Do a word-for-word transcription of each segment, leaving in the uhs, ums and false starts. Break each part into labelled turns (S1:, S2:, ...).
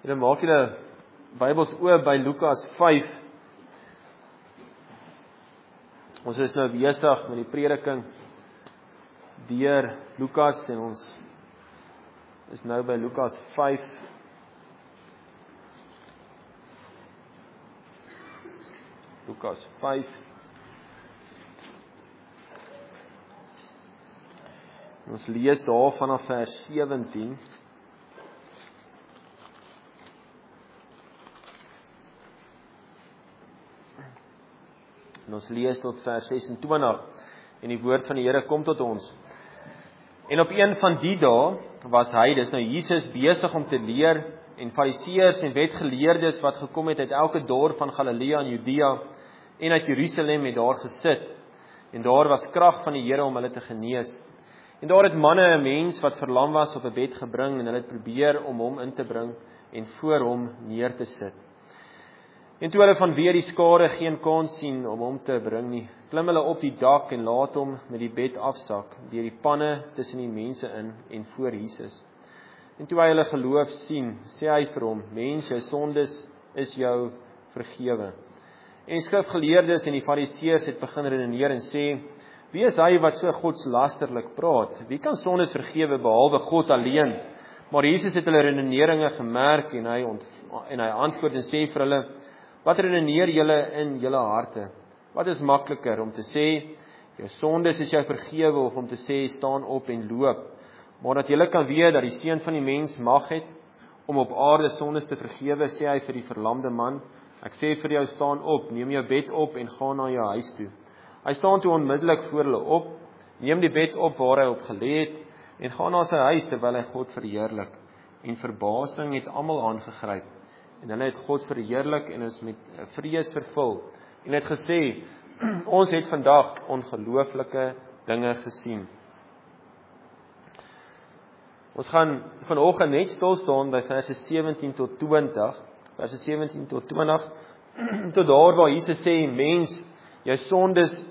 S1: Julle maak julle Bybels oop by Lukas vyf. Ons is nou besig met die prediking deur Lukas en ons is nou by Lukas vyf. Lukas vyf. Ons lees daar vanaf vers sewentien. En ons lees tot vers sesentwintig en die woord van die Here kom tot ons. En op een van die dae was hy, dis nou Jesus, besig om te leer en Fariseërs en wetgeleerdes wat gekom het uit elke dorp van Galilea en Judea en uit Jerusalem het daar gesit. En daar was krag van die Here om hulle te genees. En daar het manne 'n mens wat verlam was op 'n bed gebring en hulle het probeer om hom in te bring en voor hom neer te sit. En toe hulle vanweer die skare geen kans sien om hom te bring nie, klim hulle op die dak en laat hom met die bed afsak deur die panne tussen die mense in en voor Jesus. En toe hy hulle geloof sien, sê hy vir hom: "Mens, jou sondes is jou vergewe." En die skrifgeleerdes en die Fariseërs het begin redeneer en sê: "Wie is hy wat so godslasterlik praat? Wie kan sondes vergewe behalwe God alleen?" Maar Jesus het hulle redeneringe gemerk en hy ont, en hy antwoord en sê vir hulle: "Wat redeneer julle in julle harte? Wat is makliker om te sê, jou sondes is jou vergewe, of om te sê, staan op en loop? Maar dat julle kan weet dat die Seun van die Mens mag het om op aarde sondes te vergewe, sê hy vir die verlamde man: Ek sê vir jou, staan op, neem jou bed op en gaan na jou huis toe." Hy staan toe onmiddellik voor hulle op, neem die bed op waar hy op gelê het en gaan na sy huis terwyl hy God verheerlik. En verbasing het almal aangegryp. En hulle het God verheerlik en is met vrees vervul. En het gesê: "Ons het vandag ongelooflike dinge gesien." Ons gaan vanoggend net stil staan by verse sewentien tot twintig. Verse sewentien tot twintig. Tot daar waar Jesus sê: "Mens, jou sondes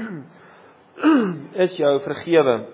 S1: is jou vergewe."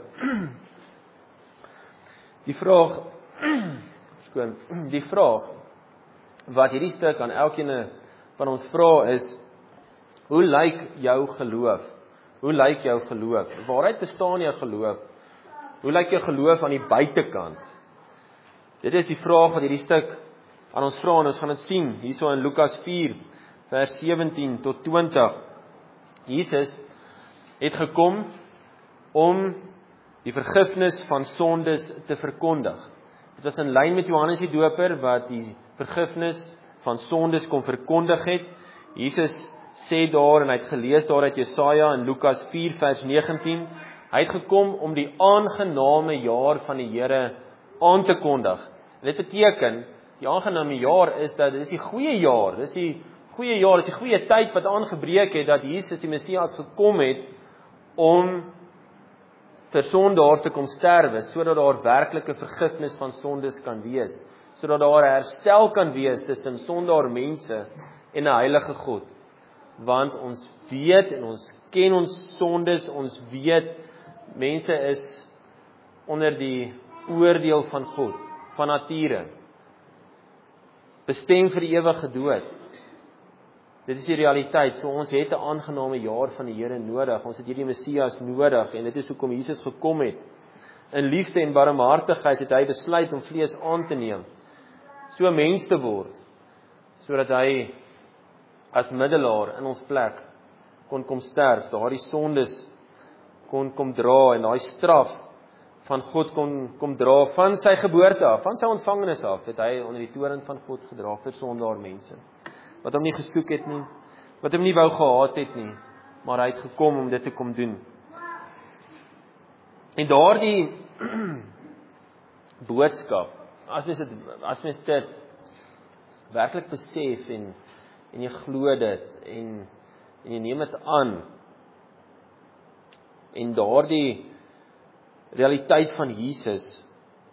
S1: Die vraag, skoon, die vraag wat hierdie stuk aan elkeen van ons vra is: hoe lyk jou geloof? Hoe lyk jou geloof? Waaruit bestaan jou geloof? Hoe lyk jou geloof aan die buitekant? Dit is die vraag wat hierdie stuk aan ons vra en ons gaan dit sien hierso in Lukas vier vers sewentien tot twintig. Jesus het gekom om die vergifnis van sondes te verkondig. Dit was in lyn met Johannes die Doper wat die vergifnis van sondes kom verkondig het. Jesus sê daar, en hy het gelees daar uit Jesaja in Lukas vier vers negentien, hy het gekom om die aangename jaar van die Here aan te kondig. En dit beteken, die aangename jaar is dat dit is die goeie jaar, dit is die goeie jaar, dit is die goeie tyd wat aangebreek het, dat Jesus die Messias gekom het om vir sondaar te kom sterwe, sodat daar werklike vergifnis van sondes kan wees, sodat daar herstel kan wees tussen sondaar mense en 'n heilige God. Want ons weet en ons ken ons sondes, ons weet mense is onder die oordeel van God, van nature, bestem vir die ewige dood. Dit is die realiteit, so ons het 'n aangename jaar van die Here nodig, ons het hierdie Messias nodig, en dit is hoekom Jesus gekom het. In liefde en barmhartigheid het hy besluit om vlees aan te neem, so mens te word, sodat hy as middelaar in ons plek kon kom sterf, daardie sondes kon kom dra en daai straf van God kon kom dra van sy geboorte af, van sy ontvangenis af, het hy onder die toorn van God gedra vir sondaar mense, wat hom nie gesoek het nie, wat hom nie wou gehaat het nie, maar hy het gekom om dit te kom doen. En daardie boodskap, as mens dit, as mens dit werklik besef en en jy glo dit en en jy neem dit aan, en daardie realiteit van Jesus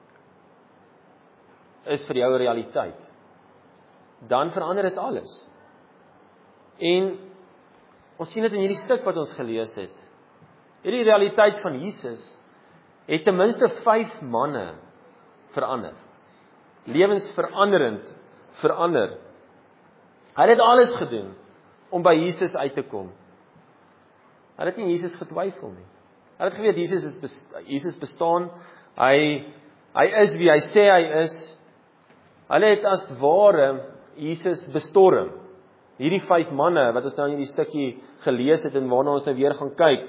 S1: is vir jou 'n realiteit, dan verander dit alles. En ons sien dit in hierdie stuk wat ons gelees het. Hierdie realiteit van Jesus het ten minste vyf manne verander. Lewensveranderend verander. Hulle het alles gedoen om by Jesus uit te kom. Hulle het nie Jesus getwyfel nie. Hulle het geweet Jesus is Jesus bestaan. Hy hy is wie hy sê hy is. Hulle het as ware Jesus bestorm. Hierdie vyf manne wat ons nou in hierdie stukkie gelees het en waarna ons nou weer gaan kyk.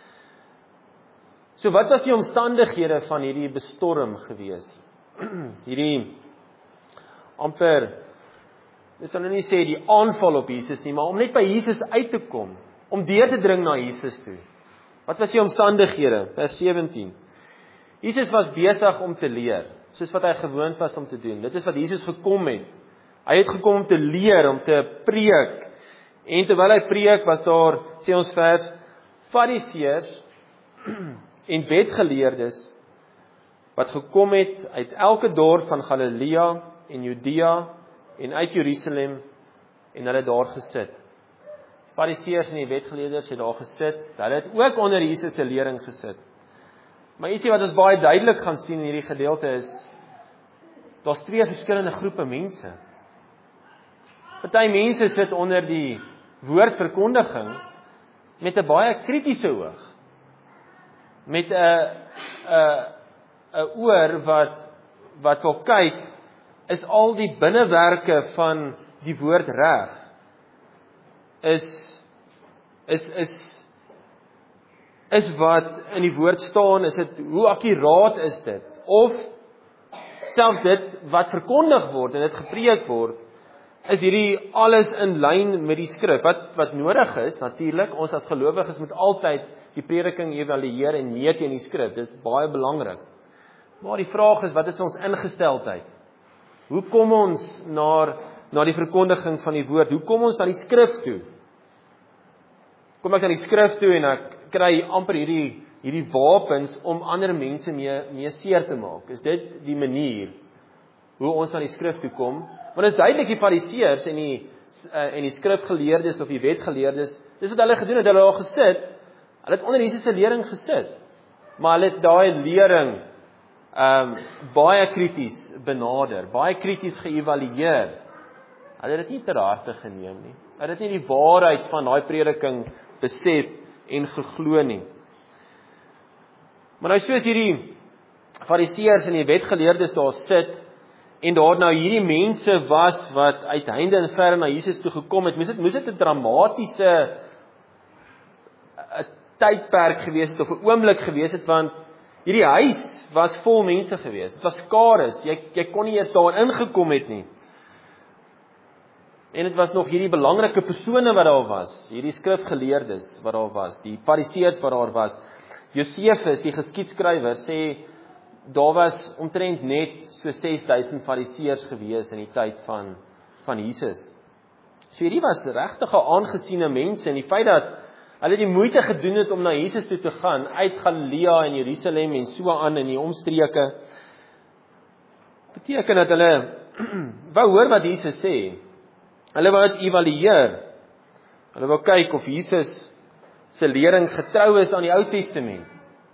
S1: So wat was die omstandighede van hierdie bestorm gewees? Hierdie amper, dis dan nou nie sê die aanval op Jesus nie, maar om net by Jesus uit te kom, om deur te dring na Jesus toe. Wat was die omstandighede? Vers sewentien. Jesus was besig om te leer, soos wat hy gewoond was om te doen. Dit is wat Jesus gekom het. Hy het gekom om te leer, om te preek. En terwyl hy preek, was daar, sê ons vers, Fariseërs en wetgeleerdes wat gekom het uit elke dorp van Galilea en Judea en uit Jerusalem en hulle daar gesit. Fariseërs en die wetgeleerders het daar gesit. Hulle het ook onder Jesus se lering gesit. Maar ietsie wat ons baie duidelik gaan sien in hierdie gedeelte is, daar's twee verskillende groepe mense. Party mense sit onder die woordverkondiging met 'n baie kritiese oog. Met 'n 'n 'n oor wat wat wil kyk, is al die binnewerke van die woord reg? Is is is is wat in die woord staan, is dit hoe akkuraat is dit? Of selfs dit wat verkondig word en dit gepreek word, is hierdie alles in lyn met die skrif? Wat wat nodig is, natuurlik, ons as gelowiges moet altyd die prediking evalueer en meet teen die skrif. Dis baie belangrik. Maar die vraag is, wat is ons ingesteldheid? Hoe kom ons na na die verkondiging van die woord? Hoe kom ons na die skrif toe? Kom ek na die skrif toe en ek kry amper hierdie hierdie wapens om ander mense mee mee seer te maak? Is dit die manier hoe ons na die skrif toe kom? Want dit is duidelik die Fariseërs en die en die skrifgeleerdes of die wetgeleerdes, dis wat hulle gedoen het, hulle het daar gesit. Hulle het onder Jesus se lering gesit. Maar hulle het daai lering um baie krities benader, baie krities geëvalueer. Hulle het dit nie ter harte geneem nie. Hulle het nie die waarheid van daai prediking besef en geglo nie. Maar nou soos hierdie Fariseërs en die wetgeleerdes daar sit, en daar nou hierdie mense was wat uit heinde en verre na Jesus toe gekom het, moes dit moes dit 'n dramatiese 'n tydperk gewees het of 'n oomblik gewees het, want hierdie huis was vol mense gewees. Dit was skares. Jy jy kon nie eers daar ingekom het nie. En dit was nog hierdie belangrike persone wat daar was, hierdie skrifgeleerdes wat daar was, die Fariseërs wat daar was. Josefus, die geskiedskrywer, sê daar was omtrent net so ses duisend Fariseërs gewees in die tyd van van Jesus. So hierdie was regtig 'n aangesiene mense, en die feit dat hulle die moeite gedoen het om na Jesus toe te gaan uit Galilea en Jerusalem en so aan in die omstreke, beteken dat hulle wou hoor wat Jesus sê. Hulle wou dit evalueer. Hulle wou kyk of Jesus se lering getrou is aan die Ou Testament.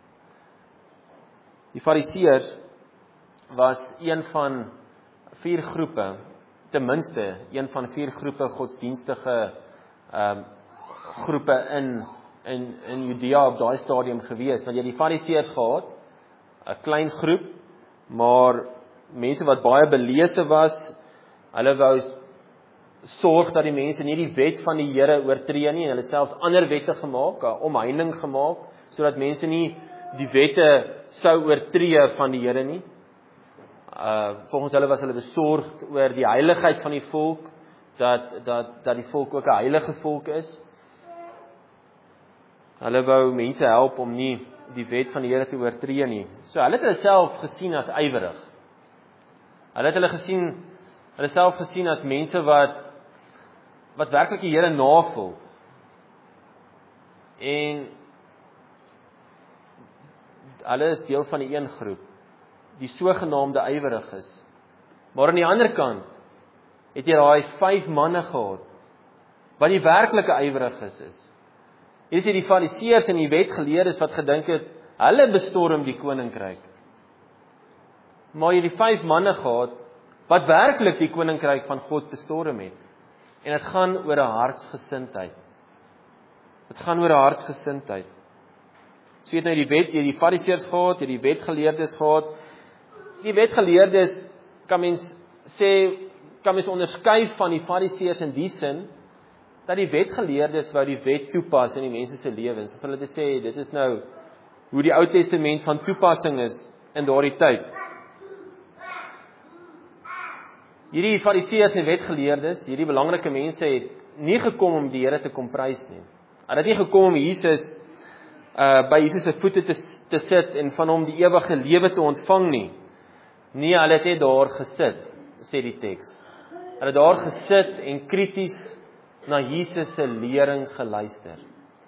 S1: Die Fariseërs was een van vier groepe, ten minste een van vier groepe godsdienstige um, groepe in in in Judea op daai stadium gewees. Want jy die Fariseërs gehad, 'n klein groep, maar mense wat baie belese was. Hulle wou sorg dat die mense nie die wet van die Here oortree nie. Hulle het selfs ander wette gemaak, 'n omheining gemaak, sodat mense nie die wette sou oortree van die Here nie. Uh volgens hulle was hulle besorgd oor die heiligheid van die volk, dat dat dat die volk ook 'n heilige volk is. Hulle wou mense help om nie die wet van die Here te oortree nie. So hulle het hulle self gesien as ywerig. Hulle het hulle gesien, hulle self gesien as mense wat wat werklik die Here navolg. En hulle is deel van die een groep, die sogenaamde yweriges. Maar aan die ander kant het jy daai vyf manne gehad wat die werklike yweriges is. Hier is die Fariseërs en die wetgeleerdes wat gedink het hulle bestorm die koninkryk. Maar jy die vyf manne gehad wat werklik die koninkryk van God bestorm het. En dit gaan oor 'n hartsgesindheid. Dit gaan oor 'n hartsgesindheid. So jy het nou die wet, jy die fariseërs gehad, jy die wetgeleerdes gehad. Die wetgeleerdes kan mens sê, kan mens onderskei van die fariseërs in die sin, dat die wetgeleerdes wou die wet toepas in die mense se lewens. Of hulle te sê, dit is nou hoe die Ou Testament van toepassing is in daardie tyd. Hierdie fariseërs en wetgeleerdes, hierdie belangrike mense het nie gekom om die Here te kom prys nie. Hulle het nie gekom om Jesus uh, by Jesus se voete te, te sit en van hom die ewige lewe te ontvang nie. Nee, hulle het net daar gesit, sê die teks. Hulle het daar gesit en krities na Jesus se lering geluister.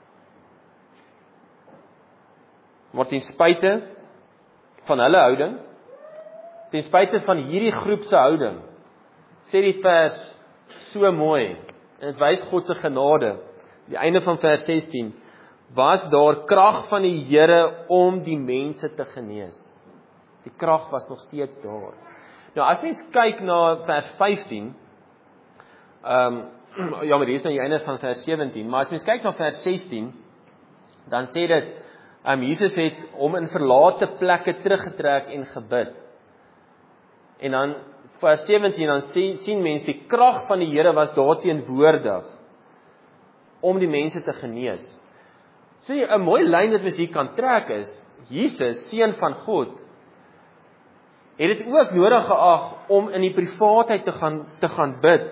S1: Maar ten spyte van hulle houding, ten spyte van hierdie groep se houding, sê die vers so mooi, en dit wys God se genade, die einde van vers sestien, was daar krag van die Here om die mense te genees. Die krag was nog steeds daar. Nou as mens kyk na vers vyftien, ehm um, ja, maar hier is nou die einde van vers sewentien, maar as mens kyk na vers sestien, dan sê dit, um, Jesus het hom in verlate plekke teruggetrek en gebid. En dan vers sewentien, dan sien, sien mens die krag van die Here was daar teenwoordig om die mense te genees. So 'n mooi lyn wat mens hier kan trek is, Jesus, seun van God, het dit ook nodig geag om in die privaatheid te gaan te gaan bid.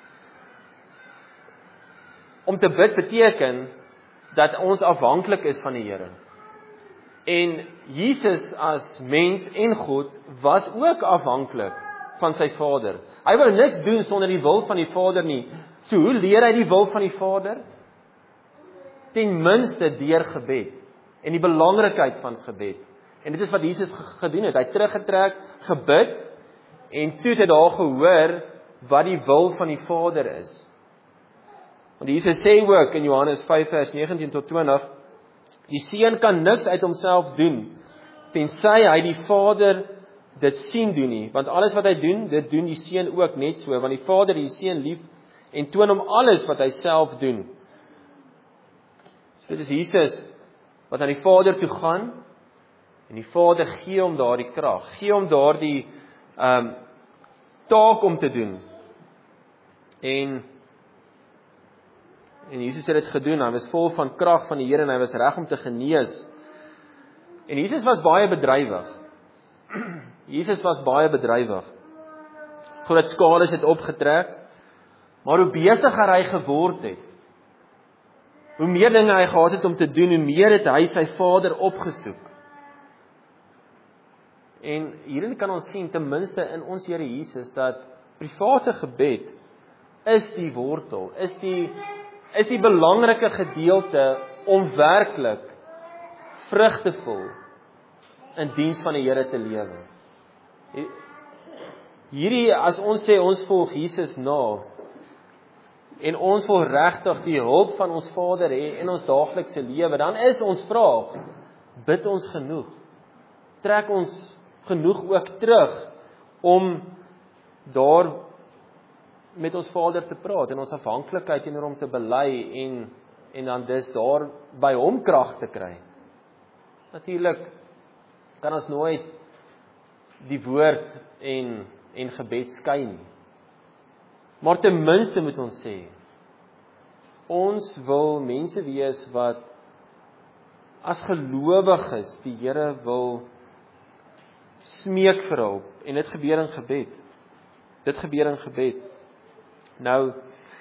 S1: Om te bid beteken dat ons afhanklik is van die Here. En Jesus as mens en God was ook afhanklik van sy Vader. Hy wou niks doen sonder die wil van die Vader nie. So hoe leer hy die wil van die Vader? Ten minste deur gebed en die belangrikheid van gebed. En dit is wat Jesus gedoen het. Hy het teruggetrek, gebid en toe het hy daar gehoor wat die wil van die Vader is. Want Jesus sê ook in Johannes vyf vers negentien tot twintig, die seun kan niks uit homself doen, tensy hy die Vader dit sien doen nie, want alles wat hy doen, dit doen die seun ook net so, want die Vader het die seun lief en toon hom alles wat hy self doen. So dit is Jesus wat aan die Vader toe gaan, en die Vader gee hom daardie krag, gee hom daardie um, taak om te doen. En En Jesus het dit gedoen, hy was vol van krag van die Here en hy was reg om te genees. En Jesus was baie bedrywig. Jesus was baie bedrywig. Groot skades het opgetrek, maar hoe besigger hy geword het, hoe meer dinge hy gehad het om te doen, hoe meer het hy sy Vader opgesoek. En hierin kan ons sien, ten minste in ons Here Jesus, dat private gebed is die wortel, is die is die belangrike gedeelte om werklik vrugtevol in diens van die Here te lewe. Hierdie, as ons sê ons volg Jesus na, en ons wil regtig die hulp van ons Vader hê in ons daaglikse lewe, dan is ons vraag, bid ons genoeg? Trek ons genoeg ook terug om daar met ons Vader te praat en ons afhanklikheid teenoor hom te bely en en dan dis daar by hom krag te kry. Natuurlik kan ons nooit die woord en en gebed skei nie. Maar ten minste moet ons sê, ons wil mense wees wat as gelowiges die Here wil smeek vir hulp, en dit gebeur in gebed. Dit gebeur in gebed. Nou,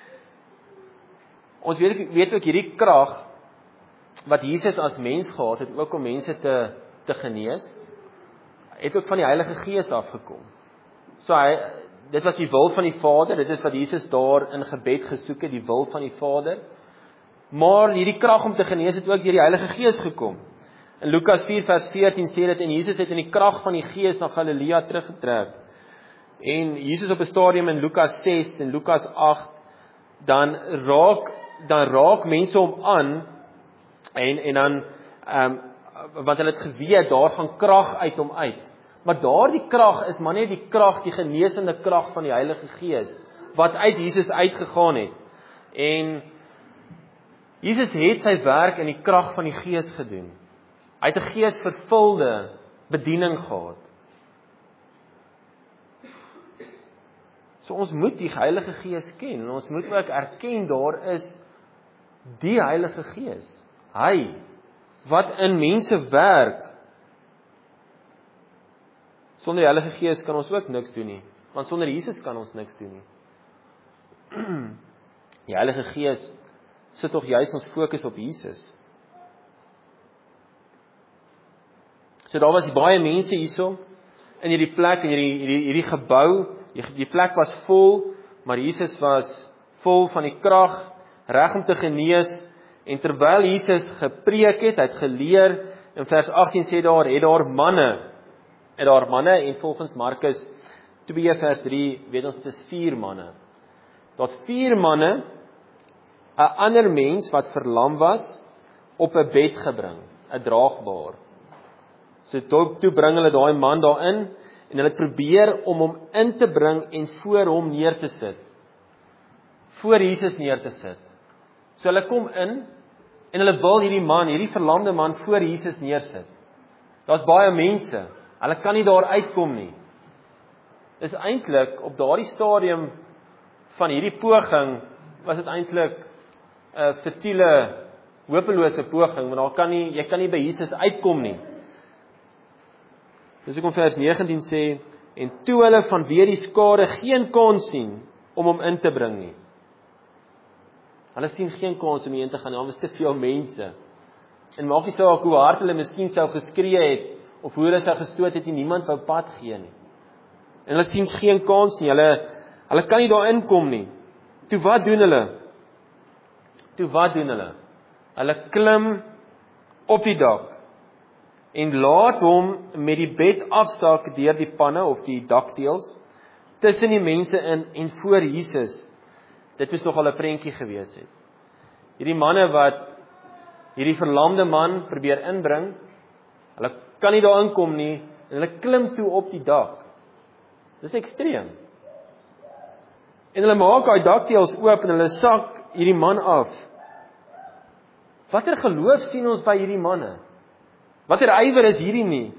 S1: ons weet, weet ook hierdie krag wat Jesus as mens gehad het, ook om mense te, te genees, het ook van die Heilige Gees afgekom. So hy, dit was die wil van die Vader, dit is wat Jesus daar in gebed gesoek het, die wil van die Vader. Maar hierdie krag om te genees het ook deur die Heilige Gees gekom. In Lukas vier vers veertien sê dit, en Jesus het in die krag van die Gees na Galilea teruggetrek. En Jesus op 'n stadium in Lukas ses en Lukas agt, dan raak dan raak mense hom aan en en dan ehm um, want hulle het geweet daar gaan krag uit hom uit. Maar daardie krag is maar net die krag, die genesende krag van die Heilige Gees, wat uit Jesus uitgegaan het. En Jesus het sy werk in die krag van die Gees gedoen. Hy het 'n geesvervulde bediening gehad. So ons moet die Heilige Gees ken, en ons moet ook erken daar is die Heilige Gees. Hy, wat in mense werk. Sonder die Heilige Gees kan ons ook niks doen nie, want sonder Jesus kan ons niks doen nie. Die Heilige Gees sit tog juist ons fokus op Jesus. So daar was baie mense hierso, in hierdie plek, in hierdie, hierdie, hierdie gebou, die, die plek was vol, maar Jesus was vol van die krag, reg om te genees, en terwyl Jesus gepreek het, hy het geleer, in vers agttien sê daar, het daar manne, het daar manne, en volgens Markus twee vers drie, weet ons, dit is vier manne. Daar vier manne, 'n ander mens wat verlam was, op 'n bed gebring, 'n draagbaar. So toe, toe bring hulle daai man daarin, en hulle probeer om hom in te bring, en voor hom neer te sit. Voor Jesus neer te sit. So hulle kom in, en hulle wil hierdie man, hierdie verlamde man, voor Jesus neersit. Daar's baie mense, hulle kan nie daar uitkom nie. Dis eintlik, op daardie stadium van hierdie poging, was dit eintlik 'n uh, futiele, hopelose poging, want daar kan nie, jy kan nie by Jesus uitkom nie. Dus ek kom vers negentien sê, en toe hulle vanweë die skare geen kans sien, om hom in te bring nie. Hulle sien geen kans om heen te gaan, daar was te veel mense. En maak nie saak hoe hard hulle miskien sou geskree het, of hoe hulle sou gestoot het, en niemand wou pad gee nie. En hulle sien geen kans nie, hulle, hulle kan nie daar inkom nie. Toe wat doen hulle? Toe wat doen hulle? Hulle klim op die dak, en laat hom met die bed afsak deur die panne, of die dakteels, tussen die mense in, en voor Jesus. Dit was nogal 'n prentjie gewees het. Hierdie manne wat hierdie verlamde man probeer inbring, hulle kan nie daar inkom nie, en hulle klim toe op die dak. Dis ekstreem. En hulle maak daai dakteels oop, en hulle sak hierdie man af. Watter geloof sien ons by hierdie manne? Watter ywer is hierdie nie?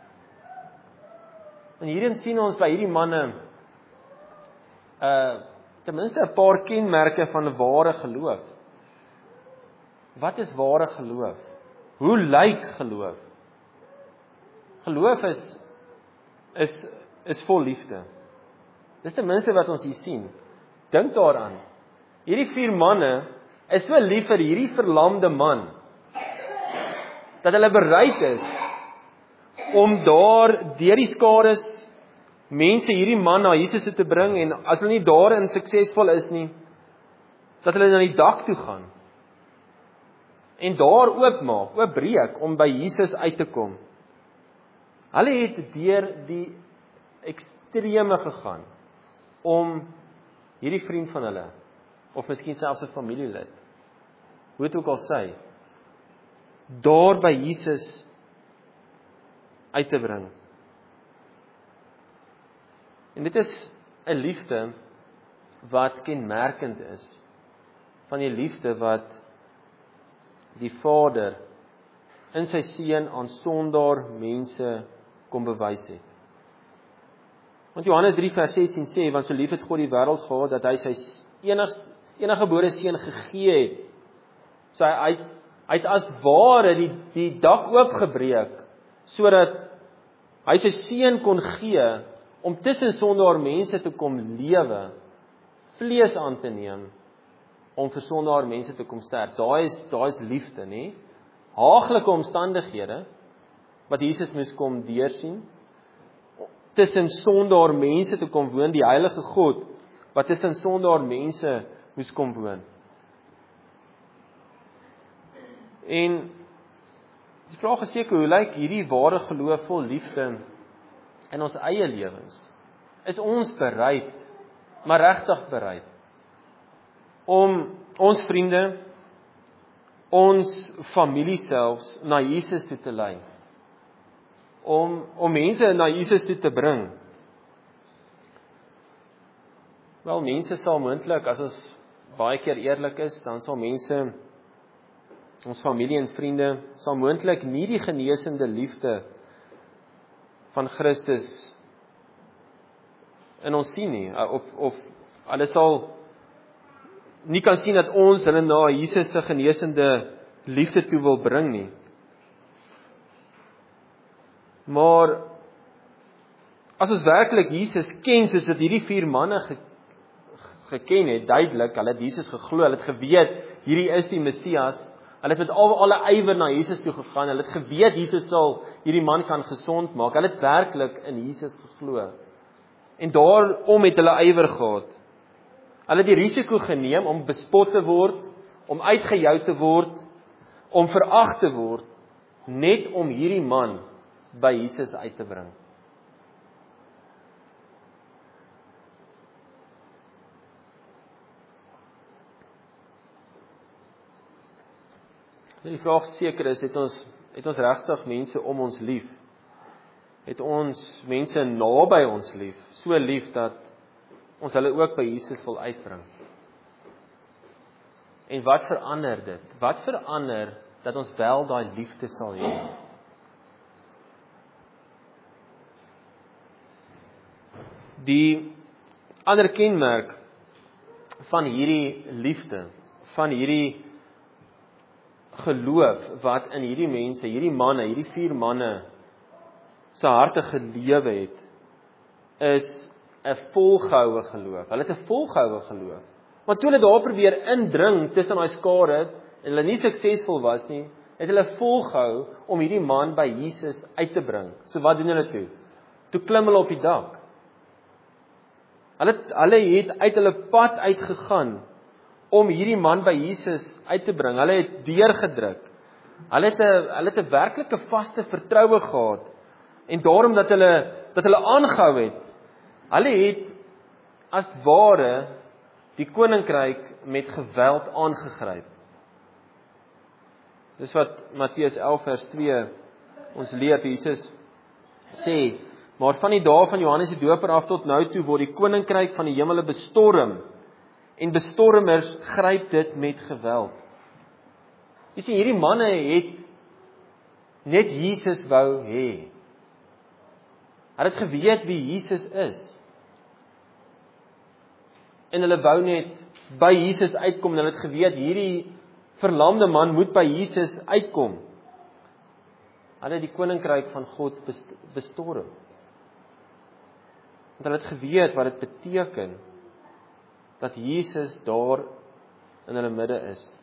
S1: En hierin sien ons by hierdie manne, uh, ten minste 'n paar kenmerke van 'n ware geloof. Wat is ware geloof? Hoe lyk geloof? Geloof is, is, is vol liefde. Dis ten minste wat ons hier sien. Dink daaraan. Hierdie vier manne is so lief vir hierdie verlamde man, dat hulle bereid is om daar deur die skares mense hierdie man na Jesus te bring, en as hulle nie daarin suksesvol is nie, dat hulle na die dak toe gaan en daar oopmaak, oopbreek om by Jesus uit te kom. Hulle het deur die ekstreme gegaan om hierdie vriend van hulle, of miskien selfs 'n familielid, hoe het ook al sy, daar by Jesus uit te bring. En dit is 'n liefde wat kenmerkend is van die liefde wat die Vader in sy seun aan sondaar mense kom bewys het. Want Johannes drie vers sestien sê, want so lief het God die wêreld gehad, dat hy sy enigste eniggebore seun gegee het. So hy, hy, hy het as ware die, die dak oopgebreek, sodat hy sy seun kon gee, om tussen sondaar mense te kom lewe, vlees aan te neem, om vir sondaar mense te kom sterf. Daai is, daai is liefde, nie? Haaglike omstandighede, wat Jesus moes kom deursien, tussen sondaar mense te kom woon, die heilige God, wat tussen sondaar mense moes kom woon. En die vraag is seker, hoe lyk hierdie ware geloof vol liefde in ons eie lewens? Is ons bereid, maar regtig bereid, om ons vriende, ons familie selfs, na Jesus toe te lei? om om mense na Jesus toe te bring? Wel, mense sal moontlik, as ons baie keer eerlik is, dan sal mense, ons familie en vriende, sal moontlik nie die genesende liefde van Christus in ons sien nie, of, of hulle sal nie kan sien dat ons hulle na Jesus se genesende liefde toe wil bring nie. Maar, as ons werklik Jesus ken, soos dat hierdie vier manne ge, geken het, duidelik, hulle het Jesus geglo, hulle het geweet, hierdie is die Messias, hulle het met al alle ywer na Jesus toe gegaan, hulle het geweet, Jesus sal hierdie man kan gesond maak, hulle het werklik in Jesus geglo, en daarom het hulle ywer gehad. Hulle het die risiko geneem om bespot te word, om uitgejou te word, om verag te word, net om hierdie man by Jesus uit te bring. Die vraag seker is, het ons, het ons regtig mense om ons lief? Het ons mense naby ons lief, so lief dat ons hulle ook by Jesus wil uitbring? En wat verander dit? Wat verander dat ons wel daai liefde sal hê? Die ander kenmerk van hierdie liefde, van hierdie geloof wat in hierdie mense, hierdie manne, hierdie vier manne se harte gelewe het, is 'n volgehoue geloof. Hulle het 'n volgehoue geloof. Maar toe hulle daar probeer indring tussen daai skare en hulle nie suksesvol was nie, het hulle volgehou om hierdie man by Jesus uit te bring. So wat doen hulle toe? Toe klim hulle op die dak. Hulle hulle het uit hulle pad uitgegaan om hierdie man by Jesus uit te bring. Hulle het deurgedruk. Hulle het 'n hulle het 'n werklike vaste vertroue gehad. En daarom dat hulle dat hulle aangehou het. Hulle het as ware die koninkryk met geweld aangegryp. Dis wat Matteus elf vers twee ons leer. Jesus sê, maar van die dae van Johannes die Doper af tot nou toe word die koninkryk van die hemele bestorm, en bestormers gryp dit met geweld. Jy sien, hierdie manne het net Jesus wou hê. Hulle het geweet wie Jesus is. En hulle wou net by Jesus uitkom, en hulle het geweet, hierdie verlamde man moet by Jesus uitkom. Hulle het die koninkryk van God bestorm. Want hulle het geweet wat dit beteken, dat Jesus daar in hulle midde is.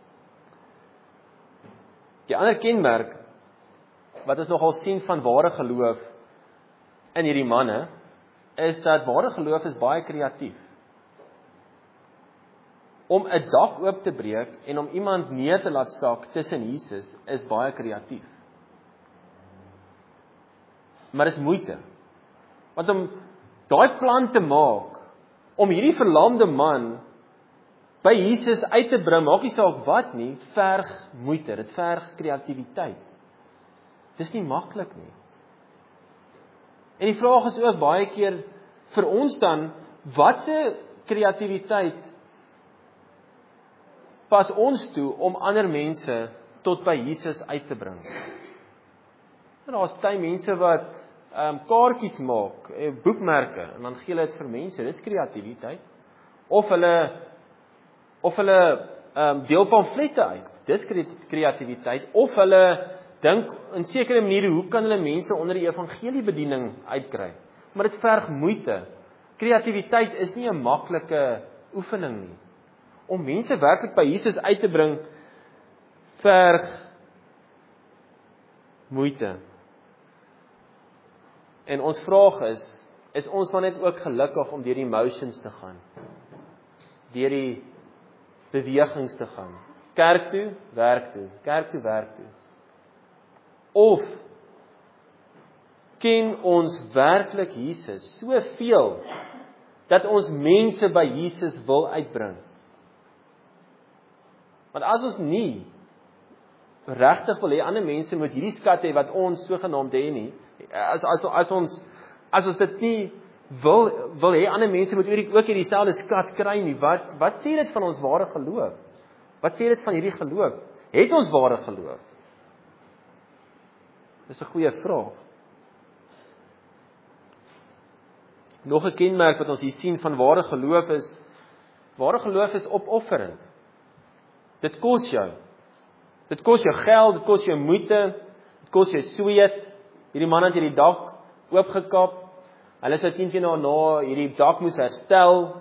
S1: Die ander kenmerk, wat ons nogal sien van ware geloof in hierdie manne, is dat ware geloof is baie kreatief. Om 'n dak oop te breek en om iemand neer te laat sak tussen Jesus, is baie kreatief. Maar dis moeite. Want om daai plan te maak, om hierdie verlamde man by Jesus uit te bring, maak nie saak wat nie, verg moeite, dit verg kreatiwiteit. Dis nie maklik nie. En die vraag is ook baie keer vir ons dan, wat se kreatiwiteit pas ons toe om ander mense tot by Jesus uit te bring? En daar is baie mense wat um, kaartjies maak, boekmerke, en dan gee hulle dit vir mense, dis kreatiwiteit. Of hulle of hulle um, deel pamflette uit, dis kreatiwiteit. Of hulle dink in sekere maniere, hoe kan hulle mense onder die evangeliebediening uitkry? Maar dit verg moeite. Kreatiwiteit is nie 'n maklike oefening nie. Om mense werklik by Jesus uit te bring, verg moeite. En ons vraag is, is ons maar net ook gelukkig om deur die emotions te gaan? Deur die bewegings te gaan? Kerk toe, werk toe, kerk toe, werk toe. Of ken ons werklik Jesus soveel dat ons mense by Jesus wil uitbring? Want as ons nie regtig wil hê ander mense moet hierdie skat hê wat ons sogenaamd hê nie, As as as ons as ons dit nie wil wil hê ander mense moet ook hierdie selfde skat kry nie. Wat wat sê dit van ons ware geloof? Wat sê dit van hierdie geloof? Het ons ware geloof? Dis 'n goeie vraag. Nog 'n kenmerk wat ons hier sien van ware geloof is, ware geloof is opofferend. Dit kos jou. Dit kos jou geld, dit kos jou moeite, dit kos jou sweet. Hierdie man het hierdie dak oopgekap. Hulle sou tien jaar na hierdie dak moes herstel.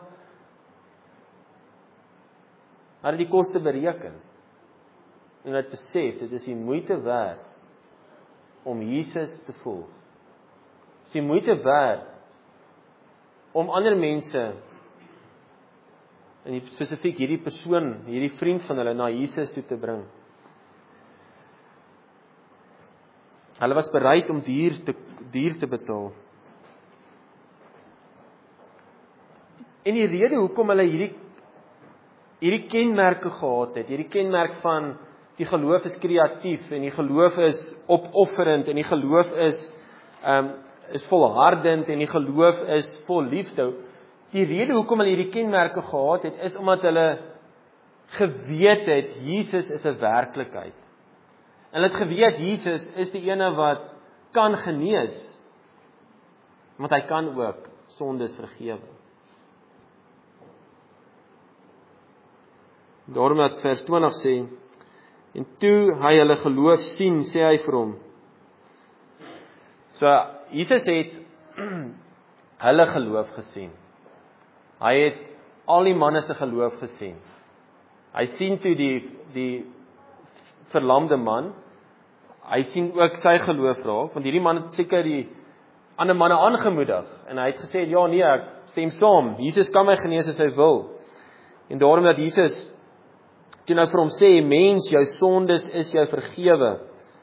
S1: Hulle het die koste bereken. En het besef, dit is die moeite werd om Jesus te volg. Dit is die moeite werd om ander mense, en spesifiek hierdie persoon, hierdie vriend van hulle, na Jesus toe te bring. Hulle was bereid om duur te, duur te betaal. En die rede hoekom hulle hierdie, hierdie kenmerke gehad het, hierdie kenmerk van die geloof is kreatief, en die geloof is opofferend, en die geloof is, um, is volhardend, en die geloof is vol liefde. Die rede hoekom hulle hierdie kenmerke gehad het, is omdat hulle geweet het, Jesus is 'n werklikheid. En hulle het geweet, Jesus is die ene wat kan genees, want hy kan ook sondes vergewe. Daarom dat vers twintig sê, en toe hy hulle geloof sien, sê hy vir hom. So, Jesus het hulle geloof gesien. Hy het al die manne se geloof gesien. Hy sien toe die, die verlamde man, hy sien ook sy geloof raak, want hierdie man het seker die ander manne aangemoedig, en hy het gesê, ja nee, ek stem saam, Jesus kan my genees as hy wil. En daarom dat Jesus toe nou vir hom sê, mens, jou sondes is jou vergewe.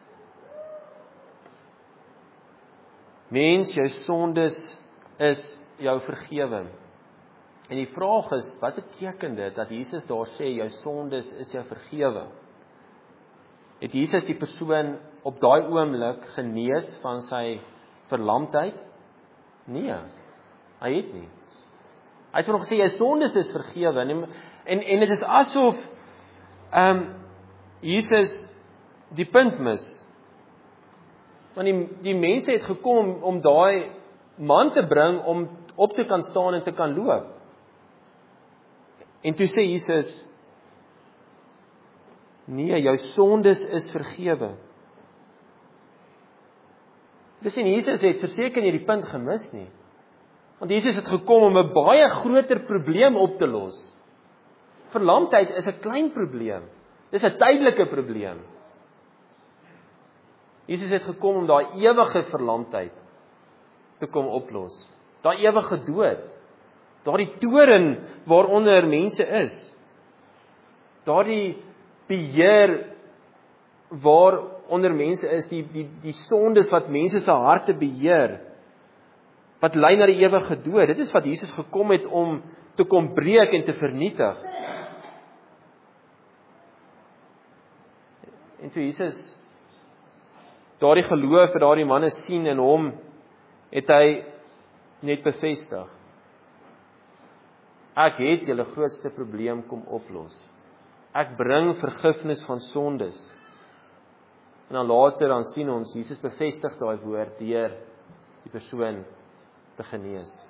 S1: Mens, jou sondes is jou vergewe. En die vraag is, wat beteken dit, dat Jesus daar sê, jou sondes is jou vergewe? Het Jesus die persoon op daai oomblik genees van sy verlamdheid? Nee, hy het nie. Hy het vir hom gesê, jou sondes is vergewe. En, en, en het is asof, um, Jesus die punt mis. Want die, die mense het gekom om, om daai man te bring, om op te kan staan en te kan loop. En toe sê Jesus, nee, jou sondes is vergewe. Dus en Jesus het verseker nie die punt gemis nie. Want Jesus het gekom om 'n baie groter probleem op te los. Verlamdheid is 'n klein probleem. Dis 'n tydelike probleem. Jesus het gekom om daai ewige verlamdheid te kom oplos. Daai ewige dood. Daardie toren waaronder mense is. Daardie beheer waaronder mense is, die die die sondes wat mense se harte beheer, wat lei na die ewige dood. Dit is wat Jesus gekom het om te kom breek en te vernietig. En toe Jesus daardie geloof vir daardie manne sien in hom, het hy net bevestig. Ek het julle grootste probleem kom oplos. Ek bring vergifnis van sondes. En dan later dan sien ons, Jesus bevestig daai woord deur die persoon te genees.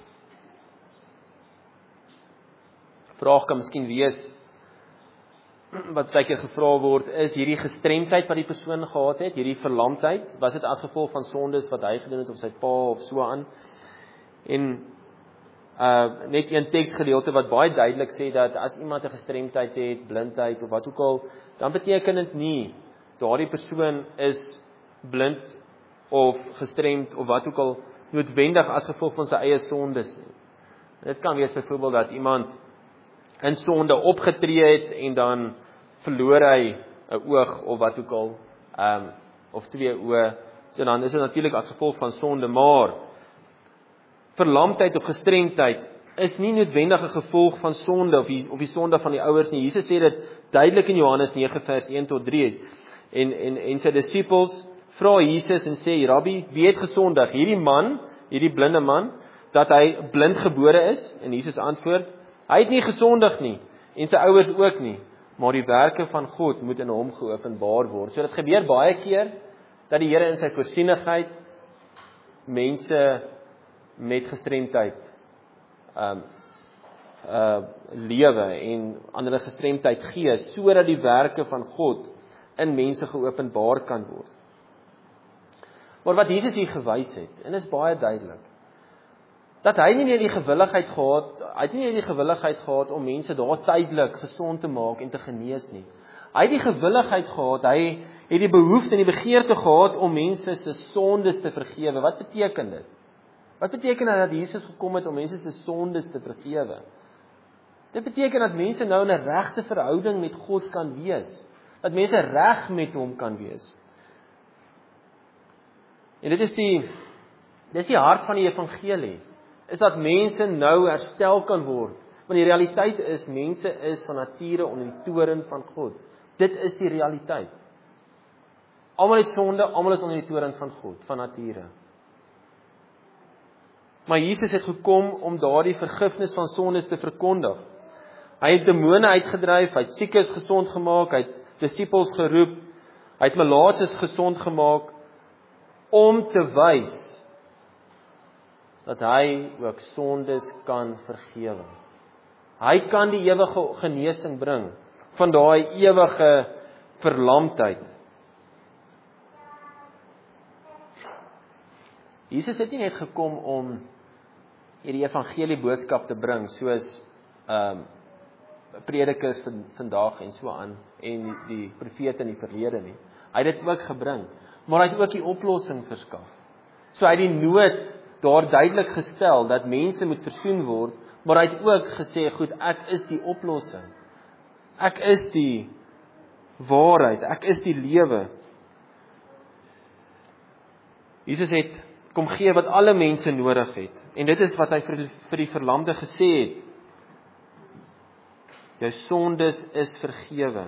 S1: Vraag kan miskien wees, wat baie keer gevra word, is hierdie gestremdheid wat die persoon gehad het, hierdie verlamdheid, was dit as gevolg van sondes wat hy gedoen het op sy pa of so aan? En uh, net een teksgedeelte wat baie duidelik sê dat as iemand 'n gestremdheid het, blindheid of wat ook al, dan beteken dit nie daardie persoon is blind of gestremd of wat ook al noodwendig as gevolg van sy eie sondes nie. Dit kan wees byvoorbeeld dat iemand in sonde opgetree het en dan verloor hy 'n oog of wat ook al, um, of twee oë, so dan is dit natuurlik as gevolg van sonde, maar verlamdheid of gestremdheid is nie noodwendig 'n gevolg van sonde of die, of die sonde van die ouers nie. Jesus sê dit duidelik in Johannes nege vers een tot drie, en, en, en sy disippels vra Jesus en sê, Rabbi, wie het gesondig? Hierdie man, hierdie blinde man, dat hy blind gebore is? En Jesus antwoord, hy het nie gesondig nie, en sy ouers ook nie, maar die werke van God moet in hom geopenbaar word. So dit gebeur baie keer, dat die Here in sy voorsienigheid, mense met gestremdheid, um, uh, lewe, en aan hulle gestremdheid gee, sodat die werke van God in mense geopenbaar kan word. Maar wat Jesus hier gewys het, en is baie duidelik, dat hy nie meer die gewilligheid gehad, hy het nie meer die gewilligheid gehad om mense daar tydelik gesond te maak en te genees nie. Hy het die gewilligheid gehad, hy het die behoefte en die begeerte gehad om mense se sondes te vergewe. Wat beteken dit? Wat beteken dit dat Jesus gekom het om mense se sondes te vergewe? Dit beteken dat mense nou in 'n regte verhouding met God kan wees. Dat mense reg met hom kan wees. En dit is die, dit is die hart van die evangelie, is dat mense nou herstel kan word. Want die realiteit is, mense is van nature onder die toorn van God. Dit is die realiteit. Almal het sonde, almal is onder die toorn van God, van nature. Maar Jesus het gekom om daardie vergifnis van sondes te verkondig. Hy het demone uitgedryf, hy het siekes gesond gemaak, hy het disippels geroep, hy het melaatses gesond gemaak, om te wys dat hy ook sondes kan vergewe. Hy kan die ewige genesing bring van daai ewige verlamdheid. Jesus het nie net gekom om hierdie evangelie boodskap te bring, soos um, predikers van vandag en so aan, en die profete in die verlede nie. Hy het dit ook gebring, maar hy het ook die oplossing verskaf. So hy het die nood daar duidelik gestel, dat mense moet versoen word, maar hy het ook gesê, goed, ek is die oplossing. Ek is die waarheid, ek is die lewe. Jesus het kom gee wat alle mense nodig het, en dit is wat hy vir, vir die verlamde gesê het. Jou sondes is vergewe.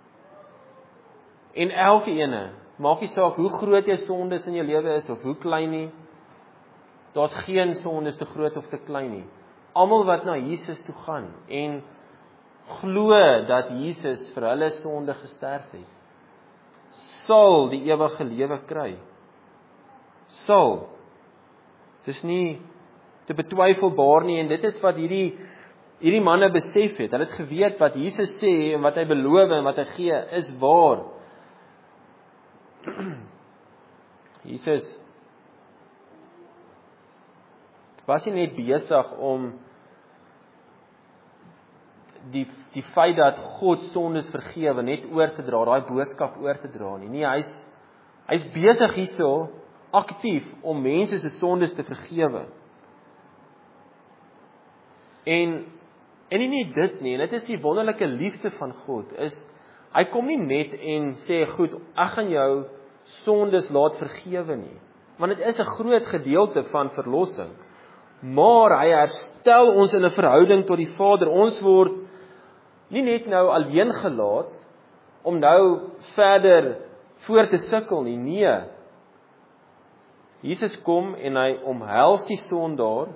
S1: En elke ene, maak nie saak hoe groot jou sondes in jou lewe is, of hoe klein nie, daar's geen sondes te groot of te klein nie. Almal wat na Jesus toe gaan, en glo dat Jesus vir hulle sonde gesterf het, sal die ewige lewe kry. Sal. Dit is nie te betwyfelbaar nie, en dit is wat hierdie hierdie manne besef het. Hulle het geweet wat Jesus sê, en wat hy beloof, en wat hy gee, is waar. Jesus was nie net besig om die, die feit dat God sondes vergewe net oor te dra, daai boodskap oor te dra nie. Nee, hy's hy's besig hierso aktief om mense se sondes te vergewe. En en nie net dit nie, en dit is die wonderlike liefde van God, is hy kom nie net en sê, goed, ek gaan jou sondes laat vergewe nie, want dit is 'n groot gedeelte van verlossing, maar hy herstel ons in 'n verhouding tot die Vader. Ons word nie net nou alleen gelaat, om nou verder voor te sukkel nie, nee. Jesus kom en hy omhels die sondaar,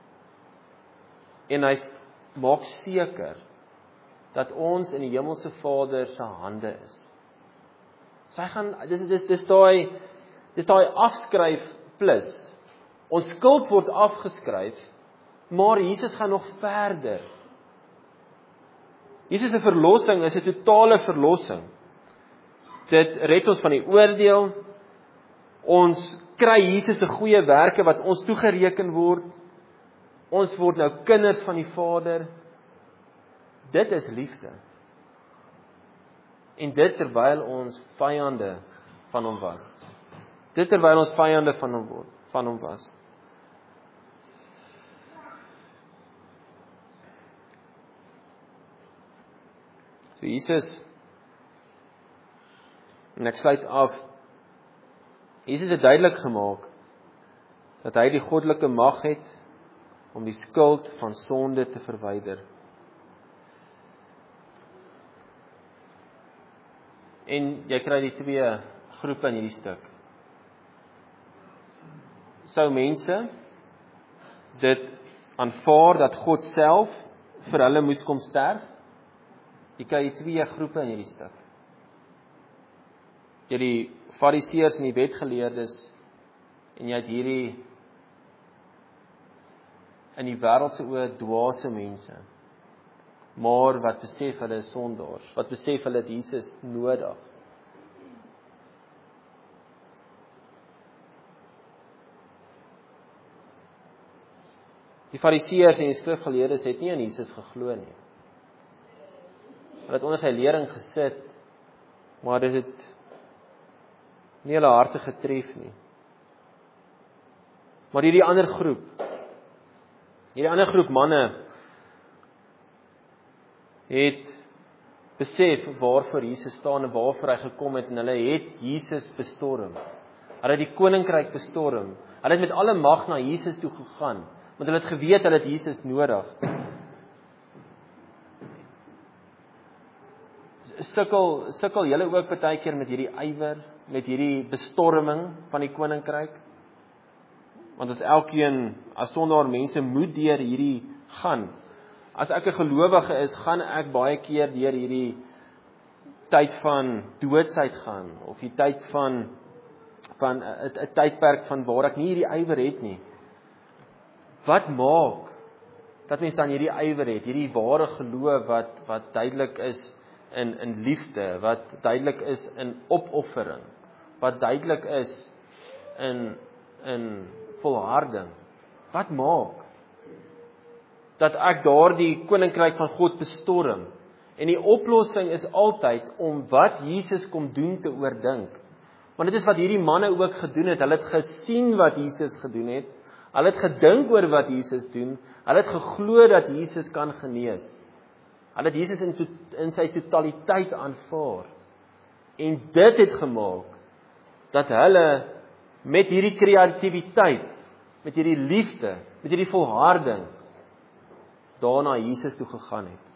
S1: en hy maak seker, dat ons in die hemelse Vader se hande is. So hy gaan, dis, dis, dis daai, dis daai afskryf plus, ons skuld word afgeskryf, maar Jesus gaan nog verder. Jesus se verlossing is 'n totale verlossing. Dit red ons van die oordeel, ons kry Jesus se goeie werke wat ons toegereken word, ons word nou kinders van die Vader. Dit is liefde. En dit terwyl ons vyande van hom was. Dit terwyl ons vyande van hom word, van hom was. So Jesus, en ek sluit af, Jesus het duidelik gemaak, dat hy die goddelike mag het, om die skuld van sonde te verwyder. En jy kry die twee groepe in hierdie stuk. sou mense dit aanvaar dat God self vir hulle moes kom sterf. Jy kry twee groepe in hierdie stuk. Jy die fariseërs en die wetgeleerdes, en jy het hierdie in die wêreld se oë dwaase mense, maar wat besef hulle is sondaars, wat besef hulle het Jesus nodig. Die fariseërs en die skrifgeleerdes het nie in Jesus geglo nie. Hulle het onder sy lering gesit, maar dit het nie hulle harte getref nie. Maar hierdie ander groep, hierdie ander groep manne, het besef waarvoor Jesus staan en waarvoor hy gekom het, en hulle het Jesus bestorm. Hulle het die koninkryk bestorm. Hulle het met alle mag na Jesus toe gegaan, want hulle het geweet hulle het Jesus nodig. Sukkel, sukkel julle ook baie keer met hierdie ywer, met hierdie bestorming van die koninkryk? Want as elkeen, as sondaar mense moet deur hierdie gaan. As ek 'n gelowige is, gaan ek baie keer deur hierdie tyd van doodsheid gaan, of die tyd van van 'n tydperk van waar ek nie hierdie ywer het nie. Wat maak dat mens dan hierdie ywer het, hierdie ware geloof wat wat duidelik is in in liefde, wat duidelik is in opoffering, wat duidelik is in in volharding. Wat maak dat ek daardie koninkryk van God bestorm? En die oplossing is altyd om wat Jesus kom doen te oordink. Want dit is wat hierdie manne ook gedoen het. Hulle het gesien wat Jesus gedoen het. Hulle het gedink oor wat Jesus doen. Hulle het geglo dat Jesus kan genees. Hulle het Jesus in, to, in sy totaliteit aanvaar. En dit het gemaak dat hulle met hierdie kreatiwiteit, met hierdie liefde, met hierdie volharding daarna Jesus toe gegaan het.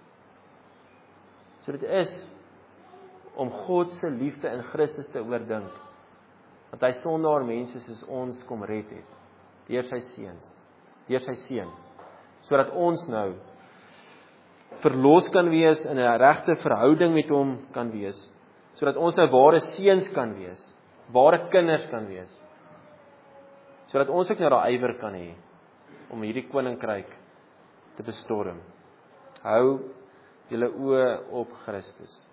S1: So dit is om God se liefde in Christus te oordink, dat hy sondaar mense soos ons kom red het, deur sy seuns, deur sy seun, sodat ons nou verlos kan wees, in 'n regte verhouding met hom kan wees, sodat ons nou ware seuns kan wees, ware kinders kan wees, sodat ons ook nou daai ywer kan hê om hierdie koninkryk te bestorm. Hou julle oë op Christus.